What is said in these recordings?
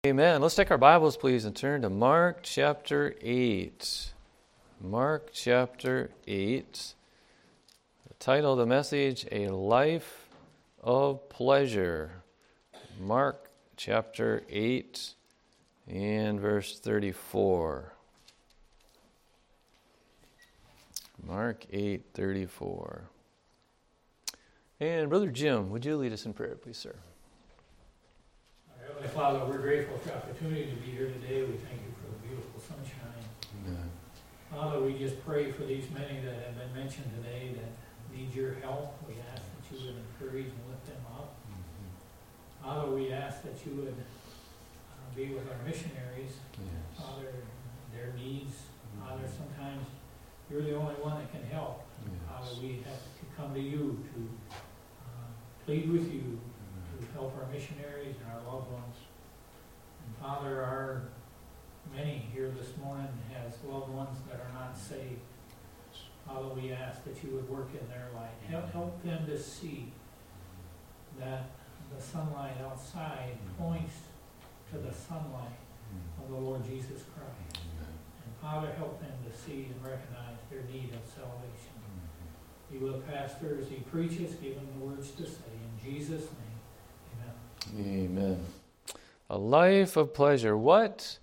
Amen. Let's take our Bibles, please, and turn to Mark chapter 8. Mark chapter 8. The title of the message, A Life of Pleasure. Mark chapter 8 and verse 34. Mark 8:34. And Brother Jim, would you lead us in prayer, please, sir? Heavenly Father, we're grateful for the opportunity to be here today. We thank you for the beautiful sunshine. Amen. Father, we just pray for these many that have been mentioned today that need your help. We ask that you would encourage and lift them up. Father, we ask that you would be with our missionaries. Yes. Father, their needs. Father, sometimes you're the only one that can help. Yes. Father, we have to come to you to plead with you to help our missionaries and our loved ones. And Father, many here this morning has loved ones that are not saved. Father, we ask that you would work in their life. Help them to see that the sunlight outside points to the sunlight of the Lord Jesus Christ. And Father, help them to see and recognize their need of salvation. Be with pastor as he preaches, give him the words to say. In Jesus' name, amen. Amen. A life of pleasure. What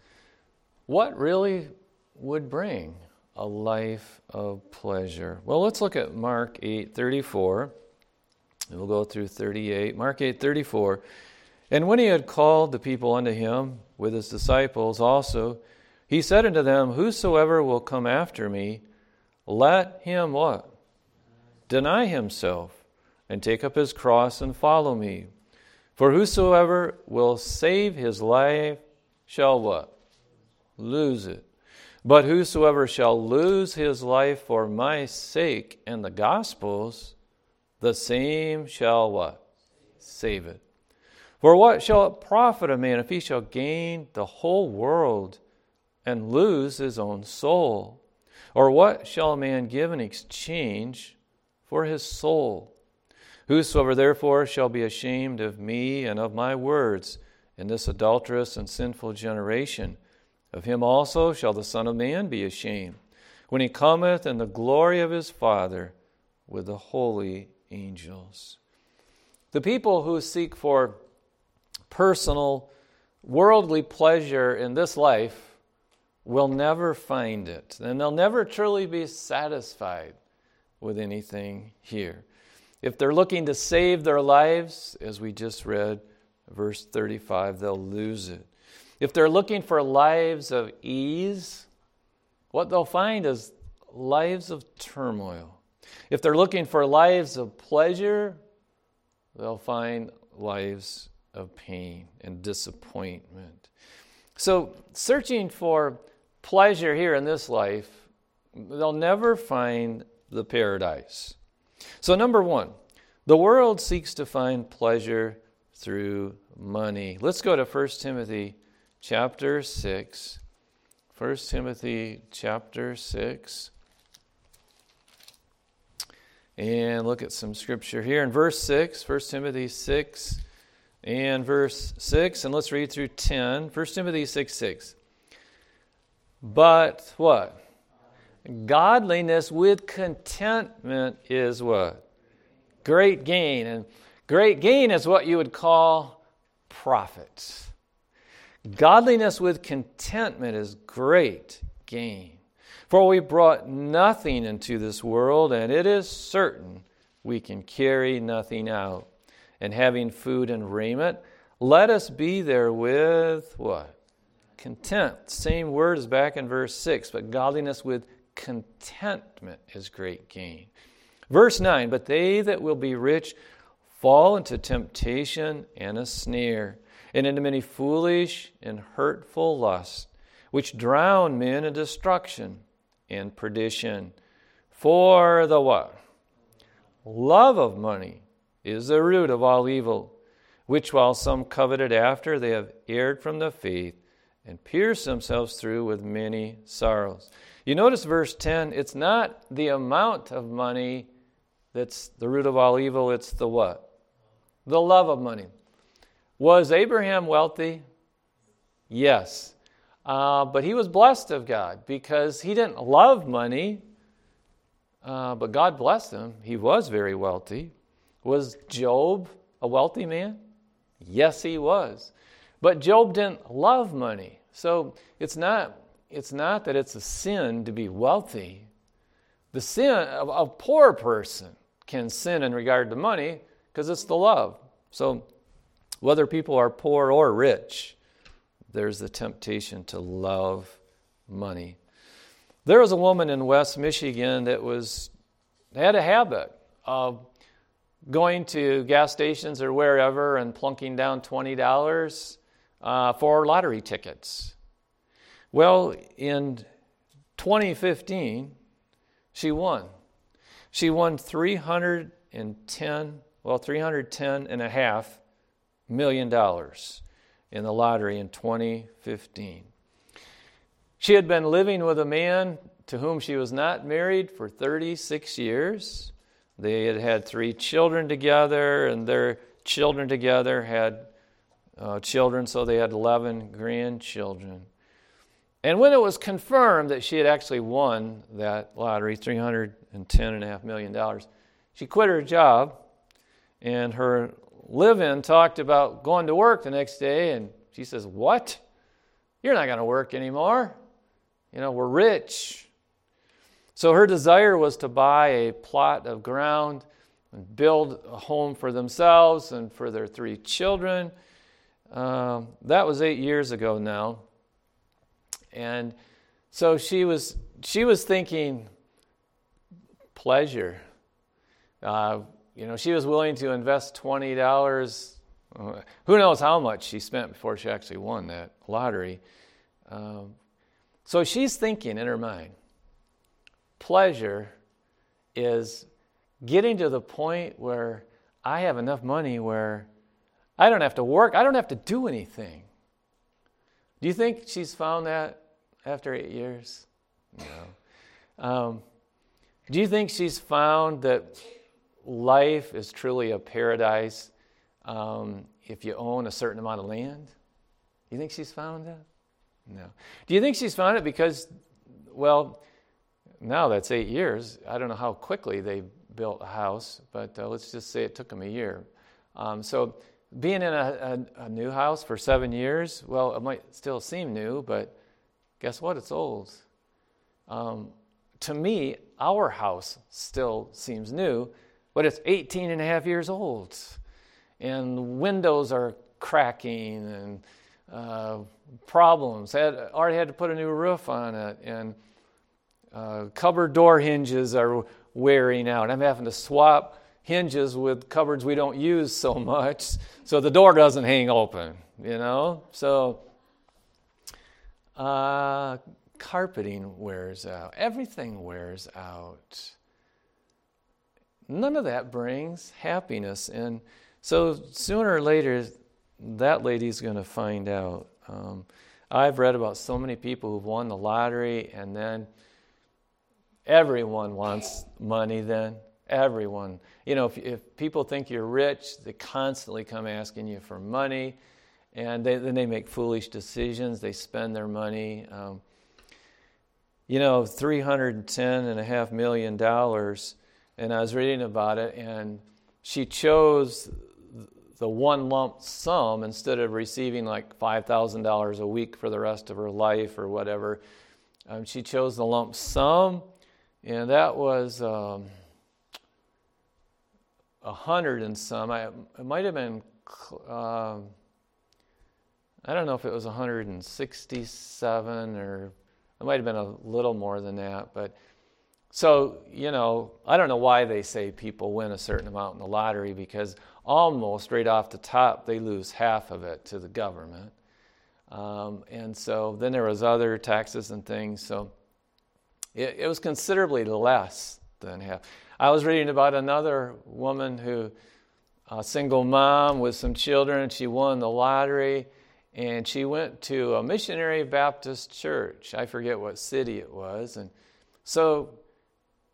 really would bring a life of pleasure? Well, let's look at Mark 8:34. We'll go through 38. Mark 8:34. And when he had called the people unto him with his disciples also, he said unto them, Whosoever will come after me, let him what? Deny himself, and take up his cross and follow me. For whosoever will save his life shall what? Lose it. But whosoever shall lose his life for my sake and the gospel's, the same shall what? Save it. For what shall it profit a man if he shall gain the whole world and lose his own soul? Or what shall a man give in exchange for his soul? Whosoever therefore shall be ashamed of me and of my words in this adulterous and sinful generation, of him also shall the Son of Man be ashamed, when he cometh in the glory of his Father with the holy angels. The people who seek for personal, worldly pleasure in this life will never find it, and they'll never truly be satisfied with anything here. If they're looking to save their lives, as we just read, verse 35, they'll lose it. If they're looking for lives of ease, what they'll find is lives of turmoil. If they're looking for lives of pleasure, they'll find lives of pain and disappointment. So, searching for pleasure here in this life, they'll never find the paradise. So number one, the world seeks to find pleasure through money. Let's go to 1 Timothy chapter 6. 1 Timothy chapter 6. And look at some scripture here in verse 6, 1 Timothy 6 and verse 6. And let's read through 10. 1 Timothy 6:6. But what? Godliness with contentment is what? Great gain. And great gain is what you would call profit. Godliness with contentment is great gain. For we brought nothing into this world, and it is certain we can carry nothing out. And having food and raiment, let us be therewith what? Content. Same word as back in verse 6, but godliness with contentment is great gain. Verse 9, but they that will be rich fall into temptation and a snare, and into many foolish and hurtful lusts, which drown men in destruction and perdition. For the what? Love of money is the root of all evil, which while some coveted after, they have erred from the faith, and pierced themselves through with many sorrows. You notice verse 10, it's not the amount of money that's the root of all evil, it's the what? The love of money. Was Abraham wealthy? Yes. But he was blessed of God because he didn't love money, but God blessed him. He was very wealthy. Was Job a wealthy man? Yes, he was. But Job didn't love money. So it's not that it's a sin to be wealthy. The sin of a poor person can sin in regard to money because it's the love. So whether people are poor or rich, there's the temptation to love money. There was a woman in West Michigan that had a habit of going to gas stations or wherever and plunking down $20 for lottery tickets. Well, in 2015, she won. She won $310.5 million in the lottery in 2015. She had been living with a man to whom she was not married for 36 years. They had had 3 children together, and their children together had children, so they had 11 grandchildren. And when it was confirmed that she had actually won that lottery, $310.5 million, she quit her job, and her live-in talked about going to work the next day, and she says, "What? You're not going to work anymore. We're rich." So her desire was to buy a plot of ground and build a home for themselves and for their 3 children. That was 8 years ago now. And so she was thinking pleasure. She was willing to invest $20. Who knows how much she spent before she actually won that lottery. So she's thinking in her mind, pleasure is getting to the point where I have enough money where I don't have to work, I don't have to do anything. Do you think she's found that after 8 years? No. Do you think she's found that life is truly a paradise if you own a certain amount of land? Do you think she's found that? No. Do you think she's found it because, now that's 8 years. I don't know how quickly they built a house, but let's just say it took them a year. So being in a new house for 7 years, it might still seem new, but guess what? It's old. To me, our house still seems new, but it's 18 and a half years old. And windows are cracking and problems. Already had to put a new roof on it, and cupboard door hinges are wearing out. I'm having to swap hinges with cupboards we don't use so much, so the door doesn't hang open, So carpeting wears out. Everything wears out. None of that brings happiness. And so sooner or later, that lady's going to find out. I've read about so many people who've won the lottery, and then everyone wants money then. Everyone. If people think you're rich, they constantly come asking you for money, and then they make foolish decisions. They spend their money. $310.5 million, and I was reading about it, and she chose the one lump sum instead of receiving like $5,000 a week for the rest of her life or whatever. She chose the lump sum, and that was 100 and some. It might have been, I don't know if it was 167 or it might have been a little more than that. But so, I don't know why they say people win a certain amount in the lottery, because almost right off the top, they lose half of it to the government. And so then there was other taxes and things. So it was considerably less than half. I was reading about another woman who, a single mom with some children, and she won the lottery, and she went to a missionary Baptist church. I forget what city it was. And so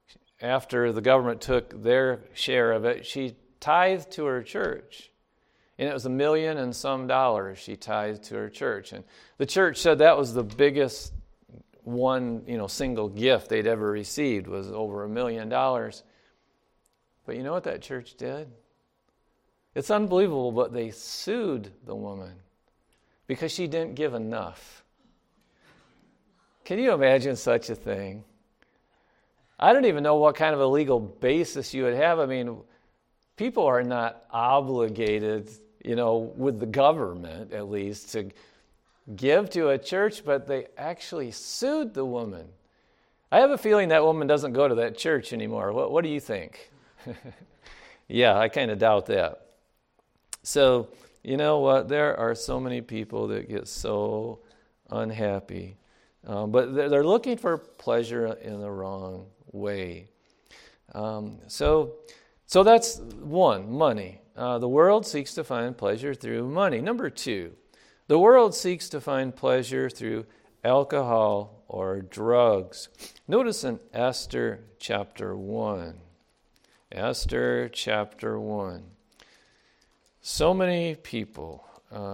after the government took their share of it, she tithed to her church. And it was $1 million and some she tithed to her church. And the church said that was the biggest one, single gift they'd ever received, was over $1 million. But you know what that church did? It's unbelievable, but they sued the woman because she didn't give enough. Can you imagine such a thing? I don't even know what kind of a legal basis you would have. I mean, people are not obligated, with the government at least, to give to a church, but they actually sued the woman. I have a feeling that woman doesn't go to that church anymore. What do you think? Yeah, I kind of doubt that. So, you know what? There are so many people that get so unhappy. But they're looking for pleasure in the wrong way. So that's one, money. The world seeks to find pleasure through money. Number 2, the world seeks to find pleasure through alcohol or drugs. Notice in Esther chapter 1. Esther chapter 1. So many people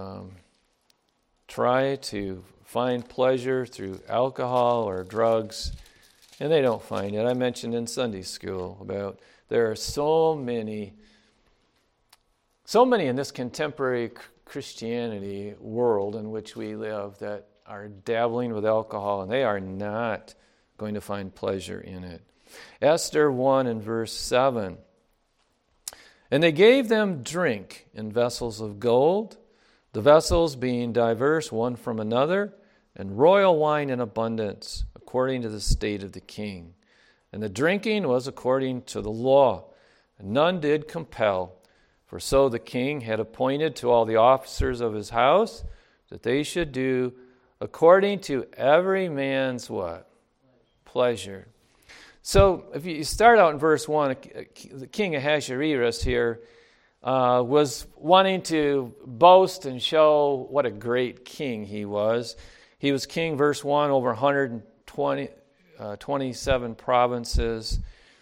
try to find pleasure through alcohol or drugs, and they don't find it. I mentioned in Sunday school about there are so many in this contemporary Christianity world in which we live that are dabbling with alcohol, and they are not going to find pleasure in it. Esther 1 and verse 7. And they gave them drink in vessels of gold, the vessels being diverse one from another, and royal wine in abundance, according to the state of the king. And the drinking was according to the law, and none did compel. For so the king had appointed to all the officers of his house that they should do according to every man's what? Pleasure. So if you start out in verse 1, the king Ahasuerus here was wanting to boast and show what a great king he was. He was king, verse 1, over 127 provinces.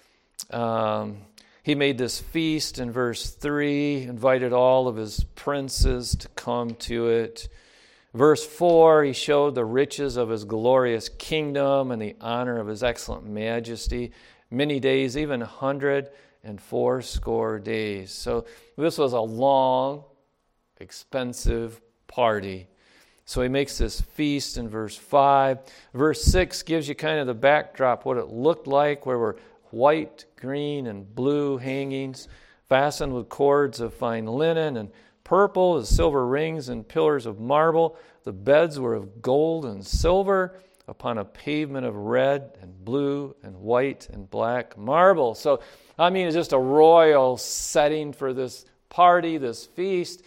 He made this feast in verse 3, invited all of his princes to come to it. Verse 4, he showed the riches of his glorious kingdom and the honor of his excellent majesty. Many days, even 180 days. So this was a long, expensive party. So he makes this feast in verse 5. Verse 6 gives you kind of the backdrop, what it looked like, where were white, green, and blue hangings, fastened with cords of fine linen, and purple as silver rings and pillars of marble. The beds were of gold and silver upon a pavement of red and blue and white and black marble. So, it's just a royal setting for this party, this feast.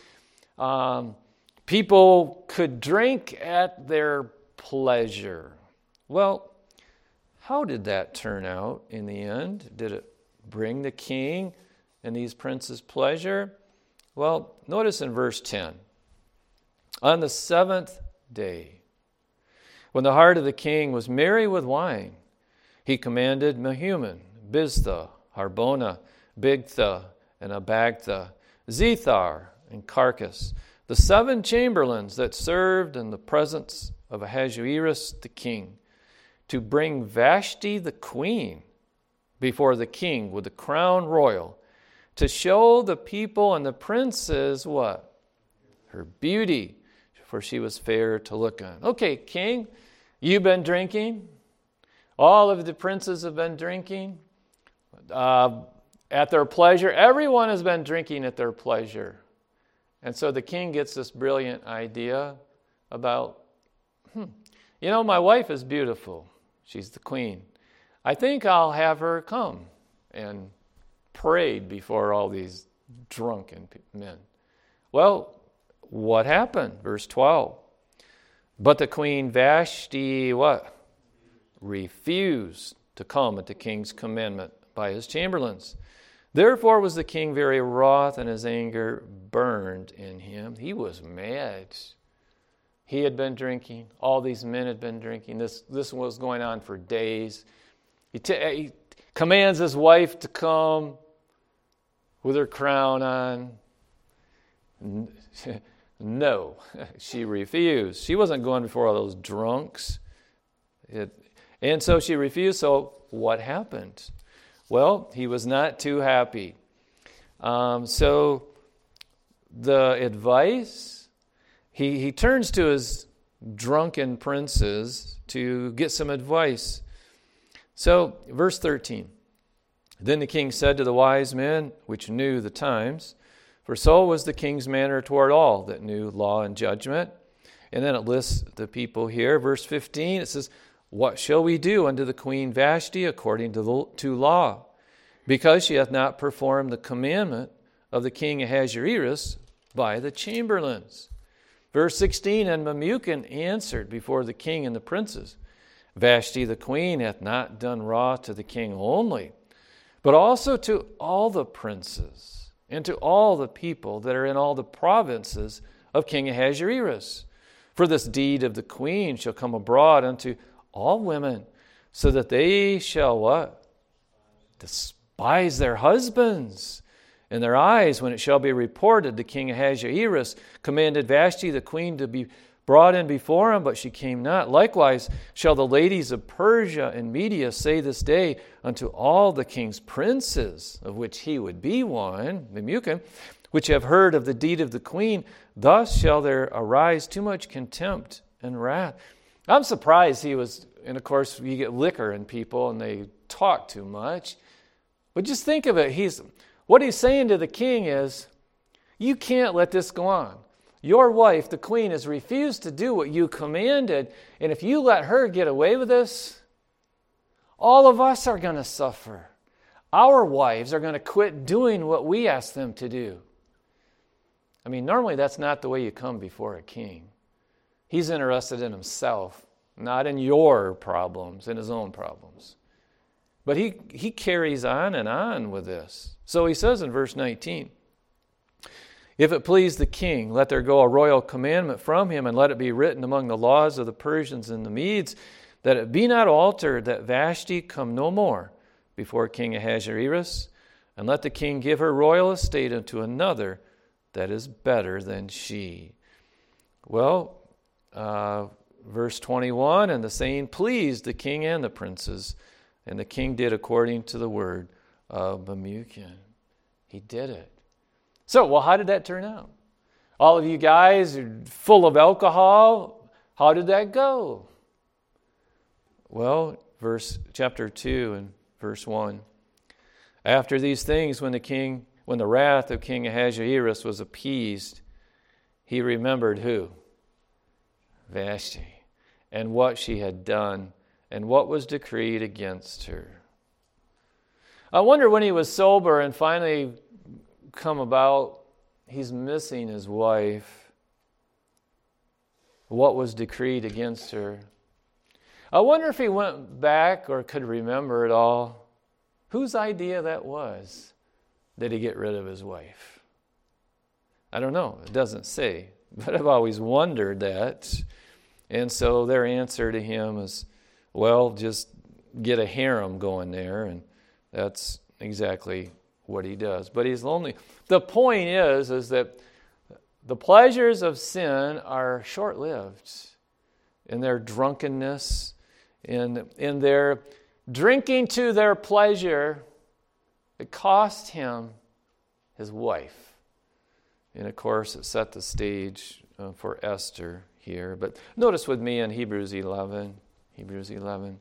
People could drink at their pleasure. Well, how did that turn out in the end? Did it bring the king and these princes pleasure? Well, notice in verse 10. On the 7th day, when the heart of the king was merry with wine, he commanded Mehuman, Biztha, Harbona, Bigtha, and Abagtha, Zethar, and Carcass, the 7 chamberlains that served in the presence of Ahasuerus the king, to bring Vashti the queen before the king with the crown royal, to show the people and the princes what? Her beauty, for she was fair to look on. Okay, king, you've been drinking. All of the princes have been drinking at their pleasure. Everyone has been drinking at their pleasure. And so the king gets this brilliant idea about, my wife is beautiful. She's the queen. I think I'll have her come and parade before all these drunken men. Well, what happened? Verse 12. But the queen Vashti, what? Refused to come at the king's commandment by his chamberlains. Therefore was the king very wroth, and his anger burned in him. He was mad. He had been drinking. All these men had been drinking. This was going on for days. He commands his wife to come with her crown on. No, she refused. She wasn't going before all those drunks. And so she refused. So what happened? Well, he was not too happy. So the advice, he turns to his drunken princes to get some advice. So, verse 13. Then the king said to the wise men, which knew the times, for so was the king's manner toward all that knew law and judgment. And then it lists the people here. Verse 15, it says, what shall we do unto the queen Vashti according to law? Because she hath not performed the commandment of the king Ahasuerus by the chamberlains. Verse 16, and Memucan answered before the king and the princes, Vashti the queen hath not done wrong to the king only, but also to all the princes and to all the people that are in all the provinces of King Ahasuerus. For this deed of the queen shall come abroad unto all women, so that they shall what? Despise their husbands in their eyes when it shall be reported the king Ahasuerus commanded Vashti the queen to be brought in before him, but she came not. Likewise shall the ladies of Persia and Media say this day unto all the king's princes, of which he would be one, Memucan, which have heard of the deed of the queen, thus shall there arise too much contempt and wrath. I'm surprised he was, and of course you get liquor in people and they talk too much. But just think of it. What he's saying to the king is, you can't let this go on. Your wife, the queen, has refused to do what you commanded, and if you let her get away with this, all of us are going to suffer. Our wives are going to quit doing what we ask them to do. I mean, normally that's not the way you come before a king. He's interested in himself, not in your problems, in his own problems. But he carries on and on with this. So he says in verse 19, if it please the king, let there go a royal commandment from him, and let it be written among the laws of the Persians and the Medes, that it be not altered, that Vashti come no more before King Ahasuerus, and let the king give her royal estate unto another that is better than she. Well, verse 21, and the saying pleased the king and the princes, and the king did according to the word of Memucan. He did it. So, well, how did that turn out? All of you guys are full of alcohol. How did that go? Well, chapter 2 and verse 1. After these things, when the wrath of King Ahasuerus was appeased, he remembered who? Vashti, and what she had done, and what was decreed against her. I wonder when he was sober and finally come about, he's missing his wife. What was decreed against her? I wonder if he went back or could remember it all. Whose idea that was? Did he get rid of his wife? I don't know. It doesn't say. But I've always wondered that. And so their answer to him is, well, just get a harem going there. And that's exactly what he does. But he's lonely. The point is that the pleasures of sin are short-lived. In their drunkenness, in their drinking to their pleasure, it cost him his wife. And of course, it set the stage for Esther here. But notice with me in Hebrews 11. Hebrews 11.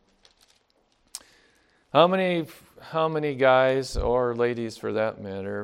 How many guys, or ladies for that matter,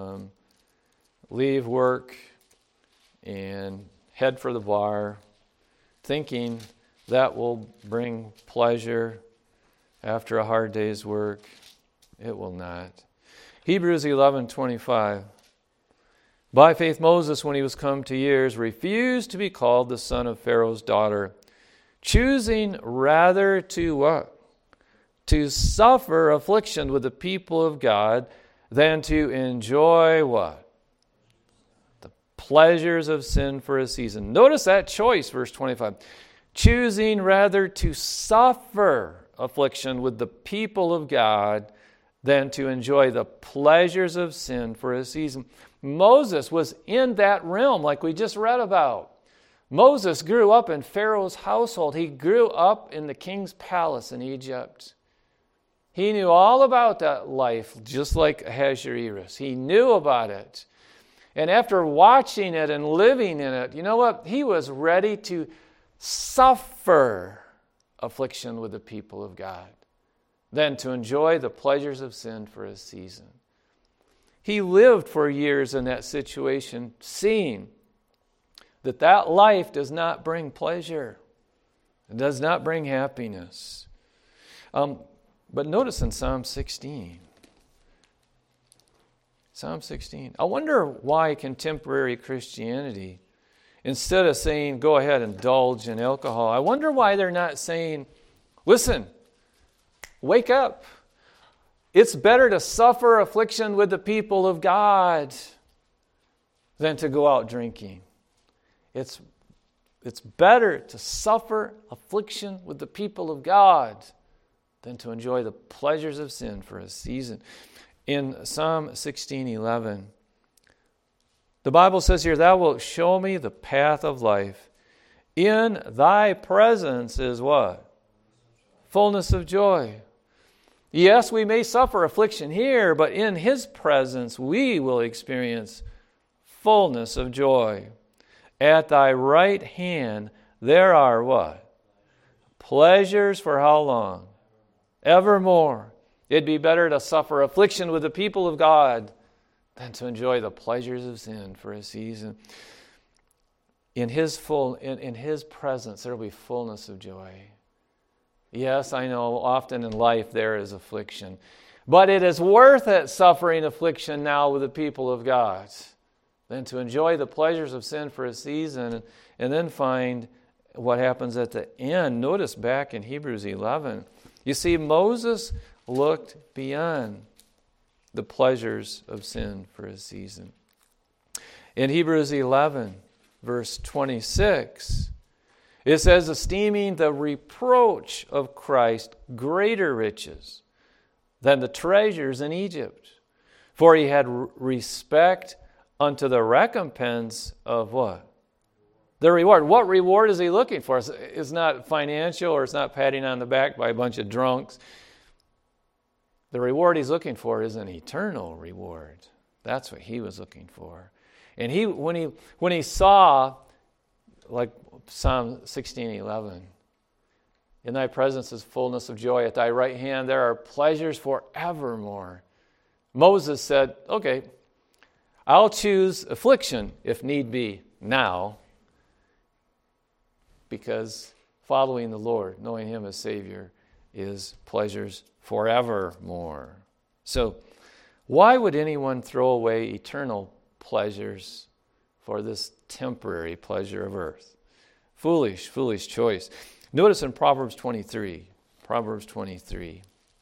leave work and head for the bar, thinking that will bring pleasure after a hard day's work? It will not. Hebrews 11:25. By faith Moses, when he was come to years, refused to be called the son of Pharaoh's daughter, choosing rather to what? To suffer affliction with the people of God than to enjoy what? The pleasures of sin for a season. Notice that choice, verse 25. Choosing rather to suffer affliction with the people of God than to enjoy the pleasures of sin for a season. Moses was in that realm like we just read about. Moses grew up in Pharaoh's household. He grew up in the king's palace in Egypt. He knew all about that life, just like Ahasuerus. He knew about it. And after watching it and living in it, you know what? He was ready to suffer affliction with the people of God than to enjoy the pleasures of sin for a season. He lived for years in that situation, seeing that life does not bring pleasure. It does not bring happiness. But notice in Psalm 16. Psalm 16. I wonder why contemporary Christianity, instead of saying, go ahead and indulge in alcohol, I wonder why they're not saying, listen, wake up. It's better to suffer affliction with the people of God than to go out drinking. It's better to suffer affliction with the people of God than to enjoy the pleasures of sin for a season. In Psalm 16:11, the Bible says here, thou wilt show me the path of life. In thy presence is what? Fullness of joy. Yes, we may suffer affliction here, but in his presence we will experience fullness of joy. At thy right hand there are what? Pleasures for how long? Evermore. It'd be better to suffer affliction with the people of God than to enjoy the pleasures of sin for a season. In his presence there will be fullness of joy. Yes, I know often in life there is affliction, but it is worth it suffering affliction now with the people of God than to enjoy the pleasures of sin for a season and then find what happens at the end. Notice back in Hebrews 11. You see, Moses looked beyond the pleasures of sin for a season. In Hebrews 11, verse 26, it says, esteeming the reproach of Christ greater riches than the treasures in Egypt, for he had respect unto the recompense of what? The reward. What reward is he looking for? It's not financial, or it's not patting on the back by a bunch of drunks. The reward he's looking for is an eternal reward. That's what he was looking for. And when he saw, like Psalm 16:11, in thy presence is fullness of joy. At thy right hand there are pleasures forevermore. Moses said, okay, I'll choose affliction if need be now, because following the Lord, knowing him as Savior, is pleasures forevermore. So why would anyone throw away eternal pleasures for this temporary pleasure of earth? Foolish, foolish choice. Notice in Proverbs 23. Proverbs 23.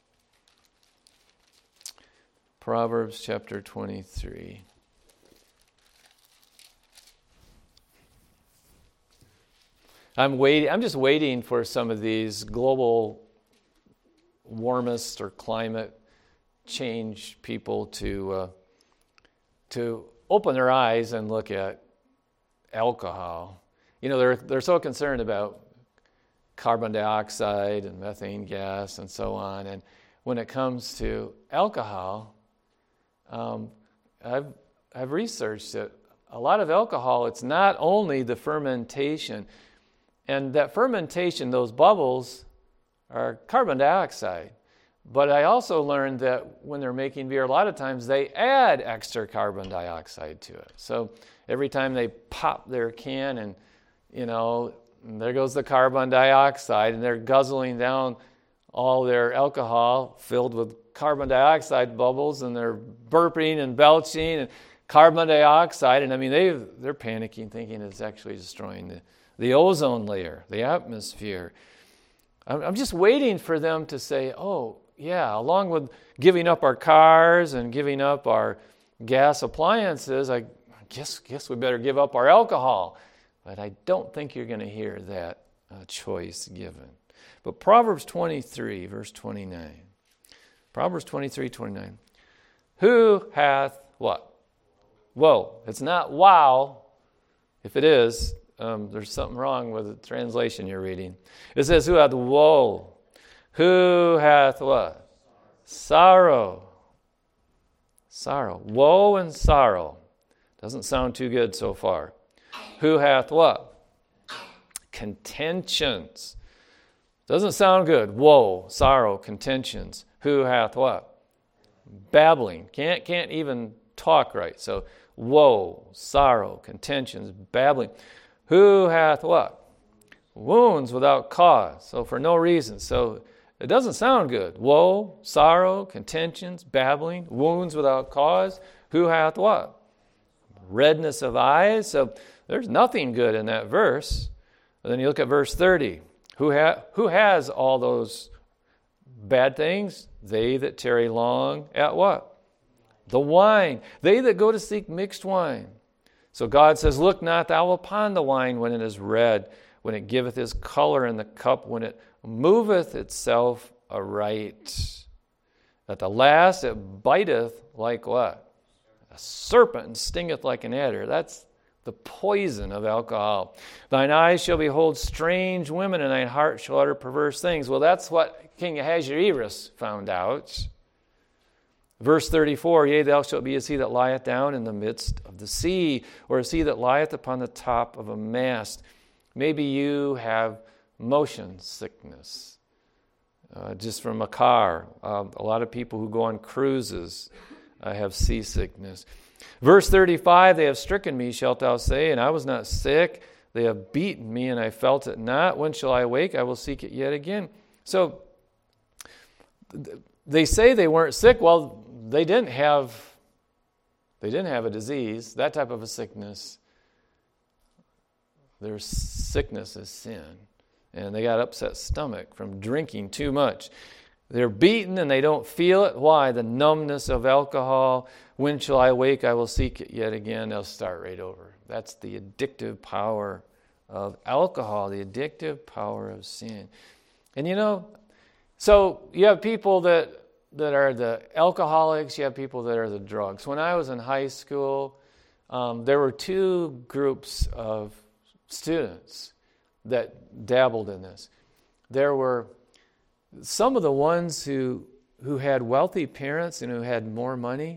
Proverbs chapter 23. I'm just waiting for some of these global warmist or climate change people to open their eyes and look at alcohol. You know, they're so concerned about carbon dioxide and methane gas and so on. And when it comes to alcohol, I've researched it. A lot of alcohol, it's not only the fermentation. And that fermentation, those bubbles, are carbon dioxide. But I also learned that when they're making beer, a lot of times they add extra carbon dioxide to it. So every time they pop their can and, you know, there goes the carbon dioxide, and they're guzzling down all their alcohol filled with carbon dioxide bubbles, and they're burping and belching and carbon dioxide. And I mean, they're panicking, thinking it's actually destroying the ozone layer, the atmosphere. I'm just waiting for them to say, oh, yeah, along with giving up our cars and giving up our gas appliances, I guess we better give up our alcohol. But I don't think you're going to hear that choice given. But Proverbs 23, verse 29. Proverbs 23:29. Who hath what? Woe. It's not wow. If it is, there's something wrong with the translation you're reading. It says, who hath woe? Who hath what? Sorrow. Sorrow. Woe and sorrow. Doesn't sound too good so far. Who hath what? Contentions. Doesn't sound good. Woe, sorrow, contentions. Who hath what? Babbling. Can't even talk right. So woe, sorrow, contentions, babbling. Who hath what? Wounds without cause. So for no reason. So it doesn't sound good. Woe, sorrow, contentions, babbling, wounds without cause. Who hath what? Redness of eyes. So there's nothing good in that verse. And then you look at verse 30. Who has all those bad things? They that tarry long at what? The wine. They that go to seek mixed wine. So God says, look not thou upon the wine when it is red, when it giveth his color in the cup, when it moveth itself aright. At the last it biteth like what? A serpent, and stingeth like an adder. That's the poison of alcohol. Thine eyes shall behold strange women, and thine heart shall utter perverse things. Well, that's what King Ahasuerus found out. Verse 34, yea, thou shalt be as he that lieth down in the midst of the sea, or as he that lieth upon the top of a mast. Maybe you have motion sickness, just from a car. A lot of people who go on cruises have seasickness. Verse 35, they have stricken me, shalt thou say, and I was not sick. They have beaten me, and I felt it not. When shall I awake? I will seek it yet again. So they say they weren't sick. Well, they didn't have a disease, that type of a sickness. Their sickness is sin. And they got upset stomach from drinking too much. They're beaten and they don't feel it. Why? The numbness of alcohol. When shall I wake? I will seek it yet again. They'll start right over. That's the addictive power of alcohol, the addictive power of sin. And so you have people that are the alcoholics, you have people that are the drugs. When I was in high school, there were two groups of students that dabbled in this. There were some of the ones who had wealthy parents and who had more money.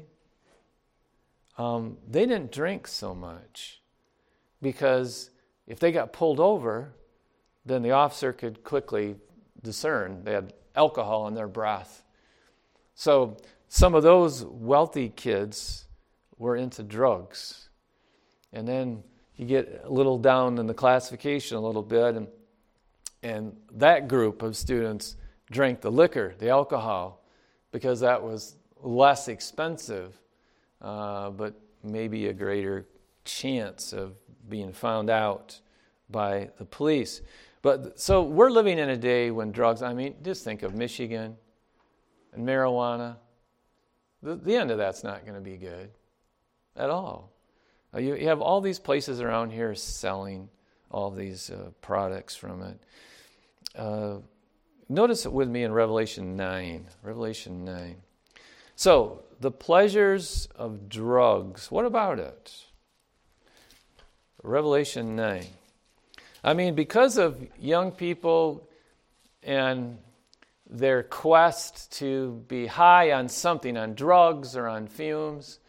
They didn't drink so much because if they got pulled over, then the officer could quickly discern they had alcohol in their breath. So some of those wealthy kids were into drugs. And then you get a little down in the classification a little bit, and that group of students drank the liquor, the alcohol, because that was less expensive, but maybe a greater chance of being found out by the police. But so we're living in a day when drugs, just think of Michigan and marijuana. The end of that's not going to be good at all. You have all these places around here selling all these products from it. Notice it with me in Revelation 9. Revelation 9. So, the pleasures of drugs. What about it? Revelation 9. Because of young people and their quest to be high on something, on drugs or on fumes,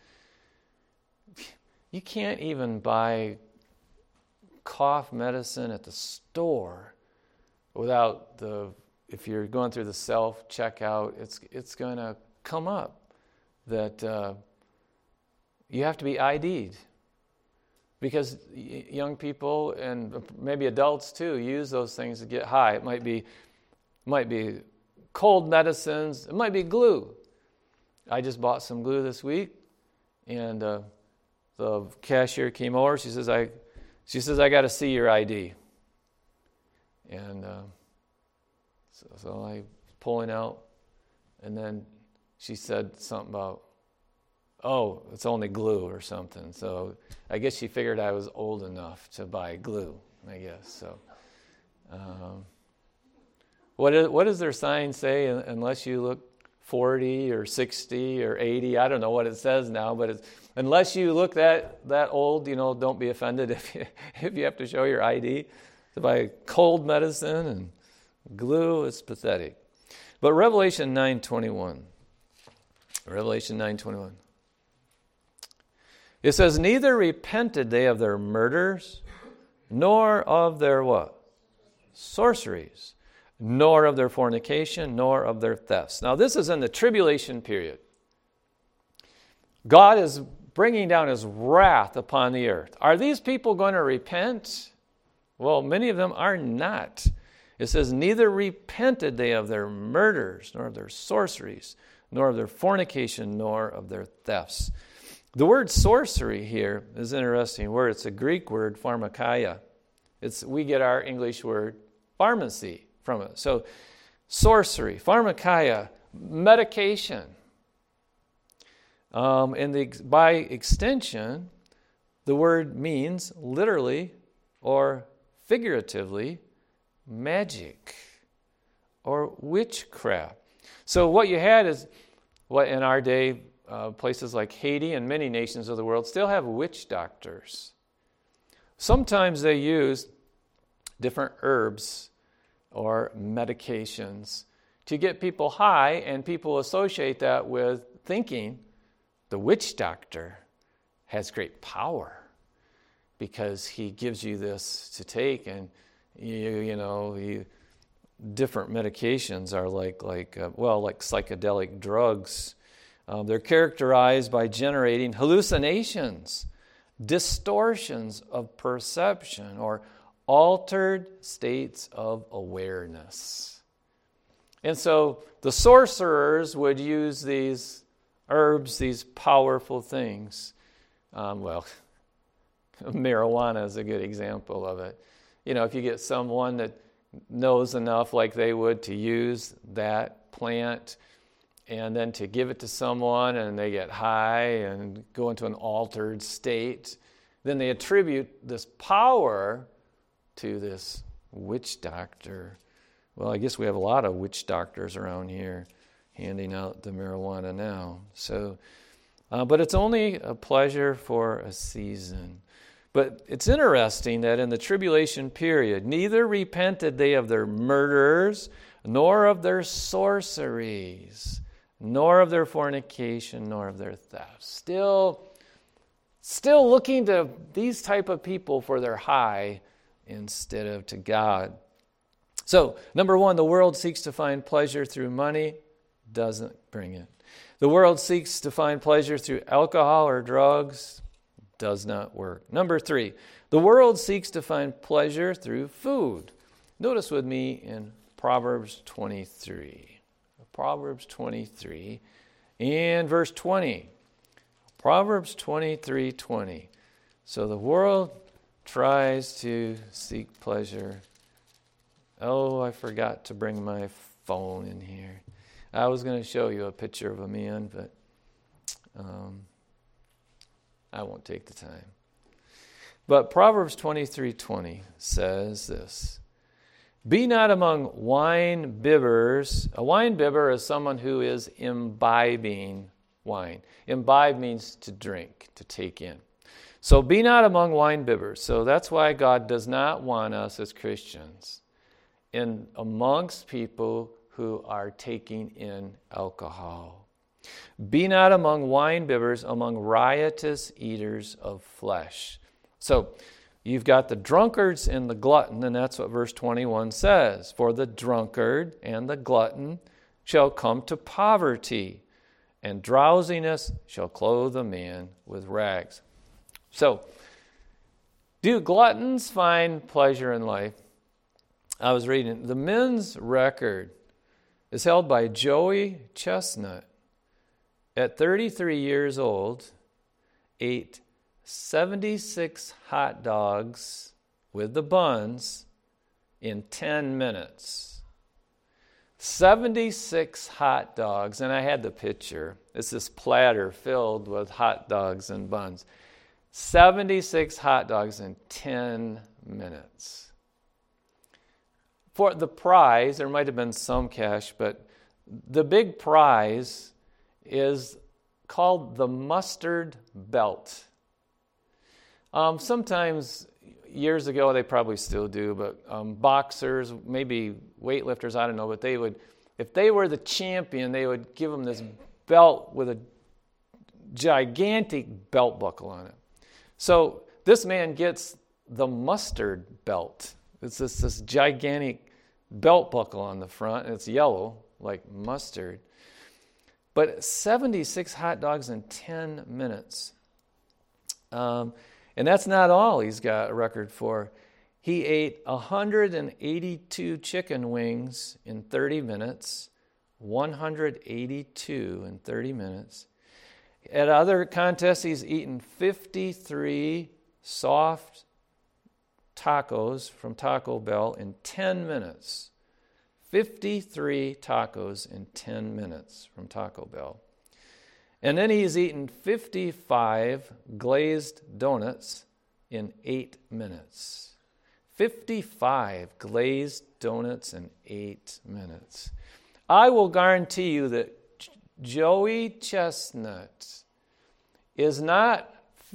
you can't even buy cough medicine at the store without if you're going through the self-checkout, it's going to come up that you have to be ID'd. Because young people and maybe adults too use those things to get high. It might be cold medicines. It might be glue. I just bought some glue this week, and the cashier came over. She says, I got to see your ID. And so I was pulling out, and then she said something about, oh, it's only glue or something. So I guess she figured I was old enough to buy glue, I guess. So what does their sign say? Unless you look 40 or 60 or 80. I don't know what it says now, but unless you look that old, don't be offended if you have to show your ID. To buy cold medicine and glue, it's pathetic. But Revelation 9:21. Revelation 9:21. It says, neither repented they of their murders, nor of their what? Sorceries, nor of their fornication, nor of their thefts. Now this is in the tribulation period. God is bringing down his wrath upon the earth. Are these people going to repent? Well, many of them are not. It says, neither repented they of their murders, nor of their sorceries, nor of their fornication, nor of their thefts. The word sorcery here is an interesting word. It's a Greek word, pharmakeia. We get our English word pharmacy from it. So sorcery, pharmakeia, medication. By extension, the word means literally or figuratively magic or witchcraft. So what you had is what in our day, places like Haiti and many nations of the world still have witch doctors. Sometimes they use different herbs or medications to get people high, and people associate that with thinking the witch doctor has great power because he gives you this to take, and different medications are like psychedelic drugs. They're characterized by generating hallucinations, distortions of perception, or altered states of awareness. And so the sorcerers would use these herbs, these powerful things. Marijuana is a good example of it. If you get someone that knows enough like they would to use that plant and then to give it to someone and they get high and go into an altered state, then they attribute this power to this witch doctor. Well, I guess we have a lot of witch doctors around here handing out the marijuana now. So, but it's only a pleasure for a season. But it's interesting that in the tribulation period, neither repented they of their murders, nor of their sorceries, nor of their fornication, nor of their thefts. Still looking to these type of people for their high instead of to God. So, number one, the world seeks to find pleasure through money, doesn't bring it. The world seeks to find pleasure through alcohol or drugs, does not work. Number three, the world seeks to find pleasure through food. Notice with me in Proverbs 23. Proverbs 23 and verse 20. Proverbs 23:20. So the world tries to seek pleasure. Oh, I forgot to bring my phone in here. I was going to show you a picture of a man, but I won't take the time. But Proverbs 23:20 says this: be not among wine bibbers. A wine bibber is someone who is imbibing wine. Imbibe means to drink, to take in. So be not among wine bibbers. So that's why God does not want us as Christians in amongst people who are taking in alcohol. Be not among wine bibbers, among riotous eaters of flesh. So you've got the drunkards and the glutton, and that's what verse 21 says. For the drunkard and the glutton shall come to poverty, and drowsiness shall clothe a man with rags. So, do gluttons find pleasure in life? I was reading, the men's record is held by Joey Chestnut. At 33 years old, ate 76 hot dogs with the buns in 10 minutes. 76 hot dogs, and I had the picture. It's this platter filled with hot dogs and buns. 76 hot dogs in 10 minutes. For the prize, there might have been some cash, but the big prize is called the mustard belt. Sometimes, years ago, they probably still do, but boxers, maybe weightlifters, I don't know, but if they were the champion, they would give them this belt with a gigantic belt buckle on it. So this man gets the mustard belt. It's this gigantic belt buckle on the front, and it's yellow, like mustard. But 76 hot dogs in 10 minutes. And that's not all he's got a record for. He ate 182 chicken wings in 30 minutes. 182 in 30 minutes. At other contests, he's eaten 53 soft tacos from Taco Bell in 10 minutes. 53 tacos in 10 minutes from Taco Bell. And then he's eaten 55 glazed donuts in 8 minutes. 55 glazed donuts in 8 minutes. I will guarantee you that Joey Chestnut is not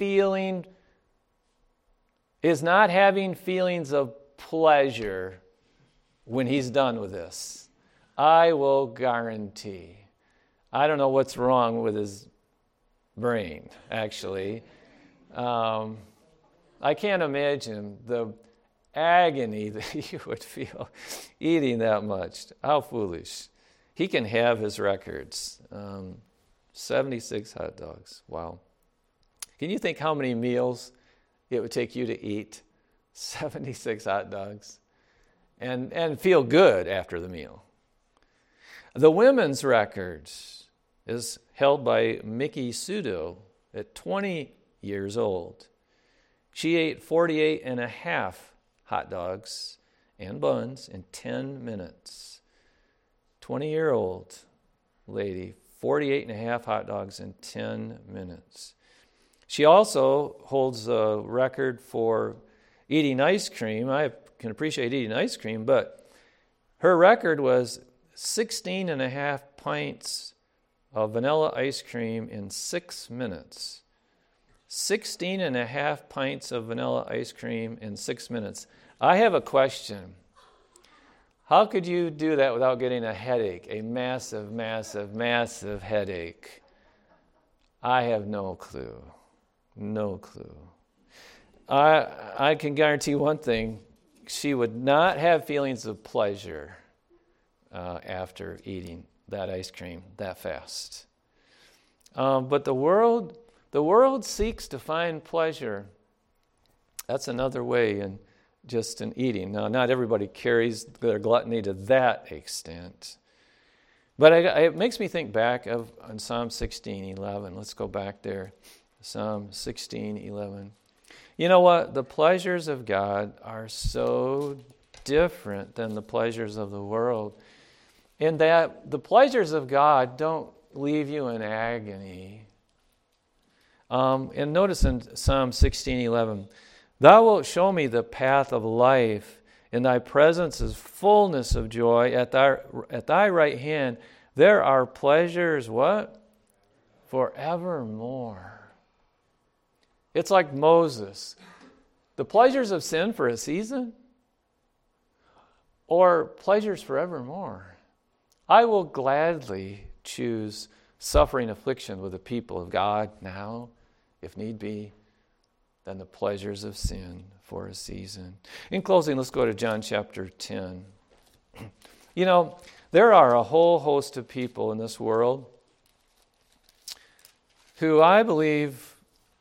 having feelings of pleasure when he's done with this. I will guarantee. I don't know what's wrong with his brain, actually. I can't imagine the agony that he would feel eating that much. How foolish. He can have his records. 76 hot dogs. Wow. Can you think how many meals it would take you to eat 76 hot dogs and feel good after the meal? The women's record is held by Mickey Sudo at 20 years old. She ate 48 and a half hot dogs and buns in 10 minutes. 20-year-old lady, 48 and a half hot dogs in 10 minutes. She also holds a record for eating ice cream. I can appreciate eating ice cream, but her record was 16 and a half pints of vanilla ice cream in 6 minutes. 16 and a half pints of vanilla ice cream in 6 minutes. I have a question. How could you do that without getting a headache, a massive, massive, massive headache? I have no clue. No clue. I can guarantee one thing. She would not have feelings of pleasure after eating that ice cream that fast. But the world seeks to find pleasure. That's another way in eating. Now, not everybody carries their gluttony to that extent. But it makes me think back on Psalm 16:11. Let's go back there. Psalm 16:11. You know what? The pleasures of God are so different than the pleasures of the world, in that the pleasures of God don't leave you in agony. And notice in Psalm 16:11, Thou wilt show me the path of life. In thy presence is fullness of joy. At thy right hand there are pleasures, what? Forevermore. It's like Moses. The pleasures of sin for a season? Or pleasures forevermore? I will gladly choose suffering affliction with the people of God now, if need be, than the pleasures of sin for a season. In closing, let's go to John chapter 10. You know, there are a whole host of people in this world who I believe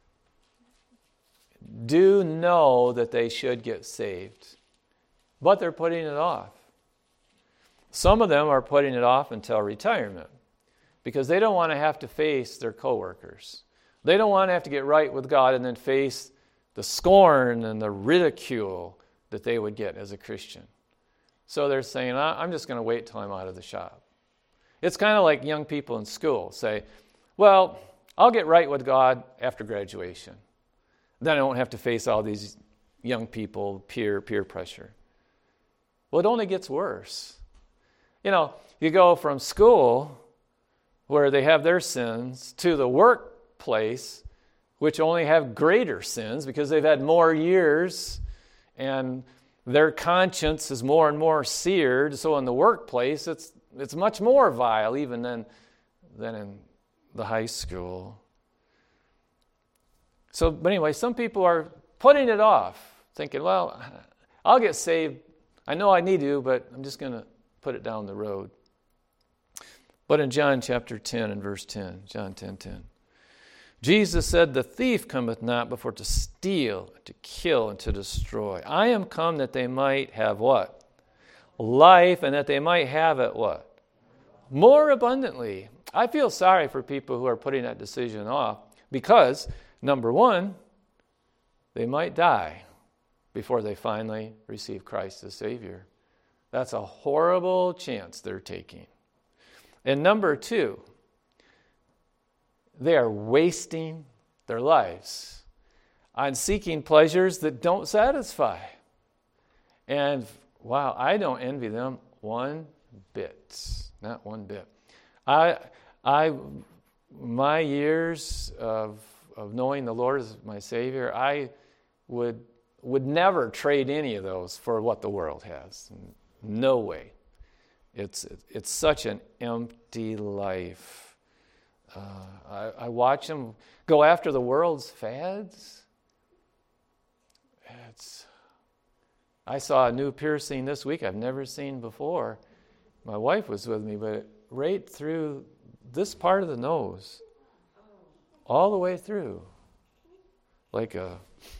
do know that they should get saved, but they're putting it off. Some of them are putting it off until retirement because they don't want to have to face their coworkers. They don't want to have to get right with God and then face the scorn and the ridicule that they would get as a Christian. So they're saying, I'm just going to wait till I'm out of the shop. It's kind of like young people in school say, well, I'll get right with God after graduation. Then I won't have to face all these young people, peer pressure. Well, it only gets worse. You go from school, where they have their sins, to the workplace, which only have greater sins because they've had more years and their conscience is more and more seared. So in the workplace, it's much more vile even than in the high school. But anyway, some people are putting it off, thinking, well, I'll get saved. I know I need to, but I'm just going to put it down the road. But in John chapter 10 and verse 10, John 10:10, Jesus said, the thief cometh not before to steal, to kill, and to destroy. I am come that they might have what? Life, and that they might have it what? More abundantly. I feel sorry for people who are putting that decision off because, number one, they might die before they finally receive Christ as Savior. That's a horrible chance they're taking. And number two, they are wasting their lives on seeking pleasures that don't satisfy. And wow, I don't envy them one bit. Not one bit. My years of knowing the Lord as my Savior, I would never trade any of those for what the world has. No way. It's such an empty life. I watch them go after the world's fads. I saw a new piercing this week I've never seen before. My wife was with me, but right through this part of the nose, all the way through. Well,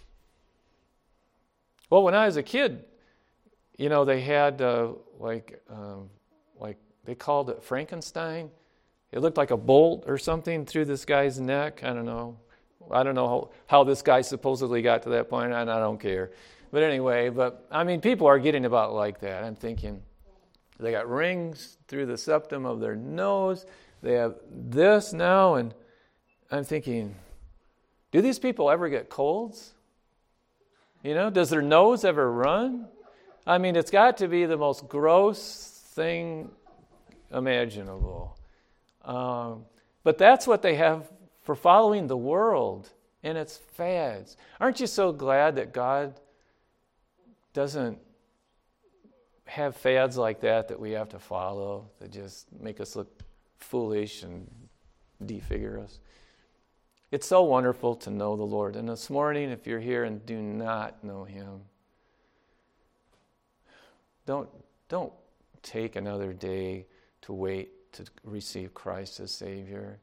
when I was a kid, they had they called it Frankenstein. It looked like a bolt or something through this guy's neck. I don't know how this guy supposedly got to that point, and I don't care. But anyway, people are getting about like that. I'm thinking, they got rings through the septum of their nose. They have this now, and I'm thinking, do these people ever get colds? Does their nose ever run? It's got to be the most gross thing imaginable. But that's what they have for following the world and its fads. Aren't you so glad that God doesn't have fads like that we have to follow, that just make us look foolish and defigure us? It's so wonderful to know the Lord. And this morning, if you're here and do not know Him, don't take another day to wait to receive Christ as Savior.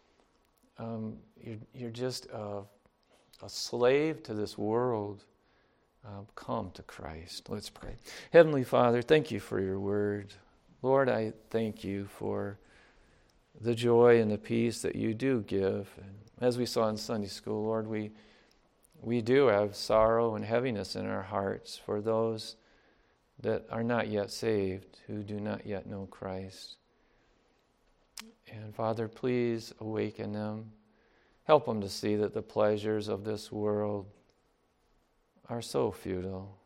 You're just a slave to this world. Come to Christ. Let's pray. Heavenly Father, thank you for your word. Lord, I thank you for the joy and the peace that you do give. And as we saw in Sunday school, Lord, we do have sorrow and heaviness in our hearts for those that are not yet saved, who do not yet know Christ. And Father, please awaken them. Help them to see that the pleasures of this world are so futile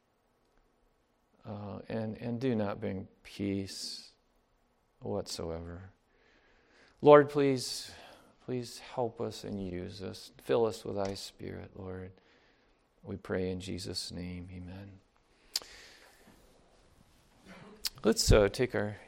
and do not bring peace whatsoever. Lord, please help us and use us. Fill us with thy Spirit, Lord. We pray in Jesus' name, amen. Let's take our